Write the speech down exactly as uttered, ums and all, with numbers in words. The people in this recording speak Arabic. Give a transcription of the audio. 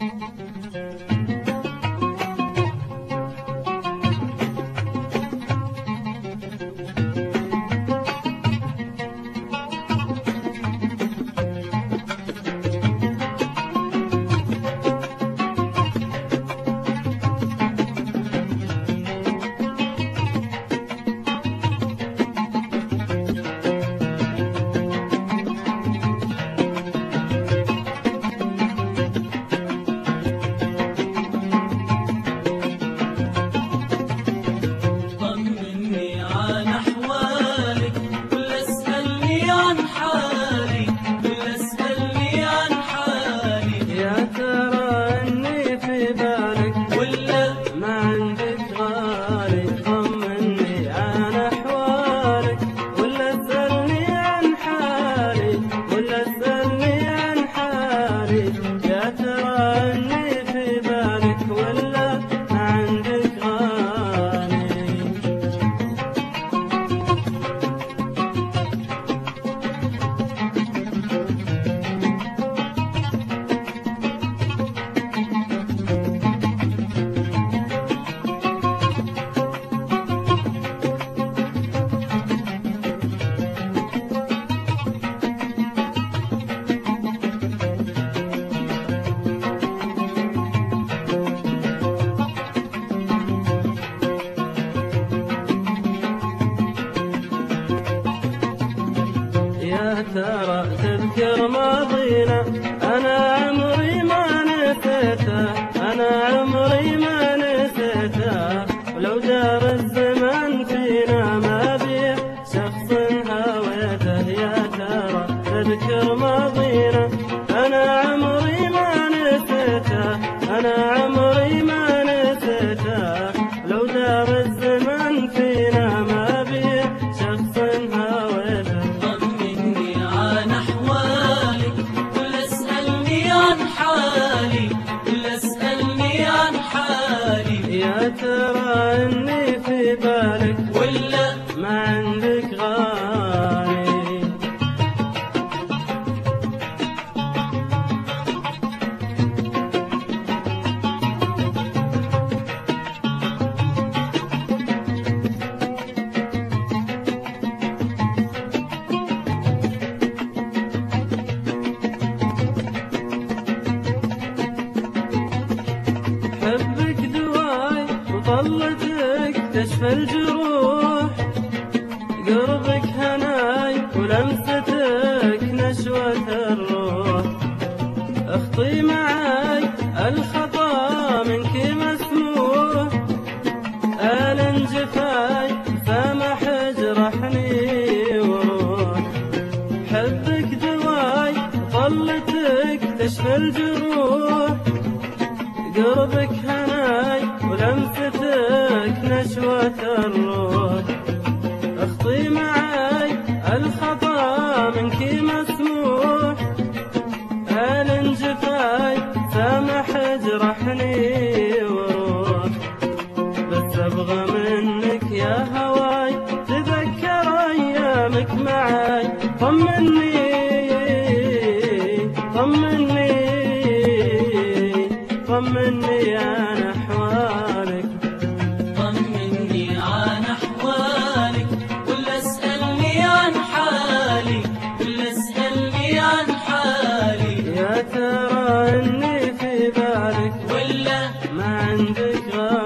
يا ترى تذكر ماضينا، أنا عمري ما نسيته، أنا عمري ما نسيته، ولو دار الزمن فينا ما بيه شخص هويته. يا ترى تذكر ماضينا، أنا عمري ما نسيته، أنا عمري ما نسيته، لو دار الزمن فينا ما بيه شخص هويته. يا ترى اني في بالك ولا ما عندك غالي. حبك دواي وطلتك تشفى الجروح، قربك هناي ولمستك نشوة الروح. اخطي معاي الخطا منك مسموح، آل جفاي سامح جرحني وروح. حبك دواي وطلتك تشفى الجروح، قربك هناي ولمستك نشوة الروح. اخطي معاي الخطا منك مسموح، آل جفاي سامح جرحني وروح. بس ابغى منك يا هواي تذكر ايامك معاي، طمني طمني طمني عن أحوالك، طمني عن أحوالك، ولا اسألني عن حالي، ولا اسألني عن حالي. يا ترى إني في بالك ولا ما عندك غالي.